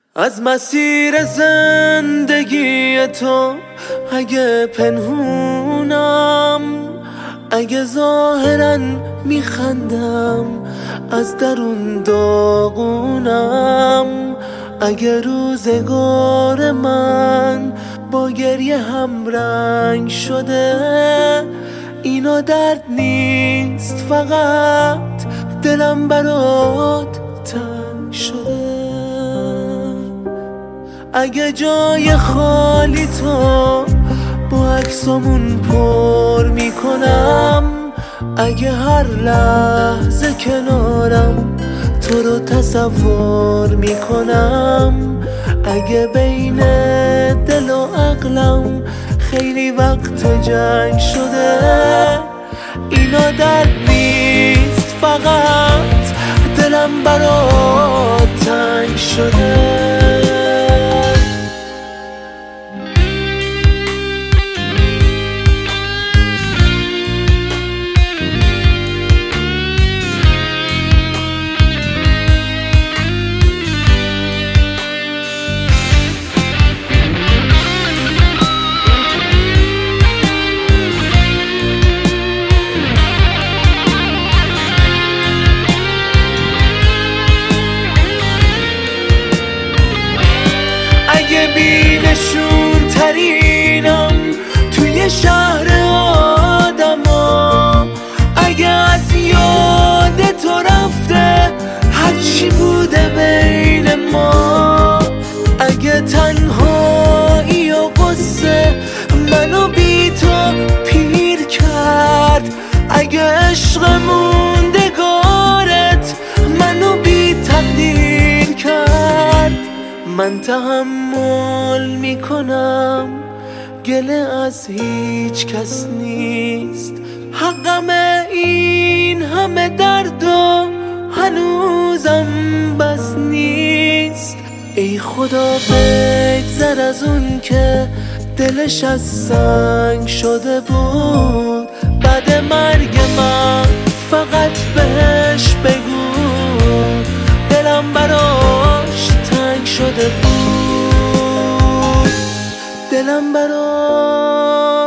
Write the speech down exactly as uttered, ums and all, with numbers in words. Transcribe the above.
از مسیر زندگی تو اگه پنهونم، اگه ظاهراً میخندم از درون داغونم، اگه روزگار من با گریه هم رنگ شده، اینا درد نیست، فقط دلم برات تنگ شده. اگه جای خالی تو با عکسامون پر میکنم، اگه هر لحظه کنارم تو رو تصور میکنم، اگه بین دل و عقلم خیلی وقت جنگ شده، اینا درد نیست، فقط دلم برات تنگ شده. بی‌نشون ترینم توی شهر آدما، اگه از یاد تو رفته هرچی بوده بین ما، اگه تنهایی و غصه منو بی تو پیر کرد، اگه عشق موندگارت منو بی تقدیر کرد، من تحمل میکنم، گله از هیچ کس نیست، حقم این همه درد و هنوزم بس نیست. ای خدا بگذر از اون که دلش از سنگ شده بود، بعد مرگ من فقط بهش بگو دلم براش تنگ شده بود، دلم براش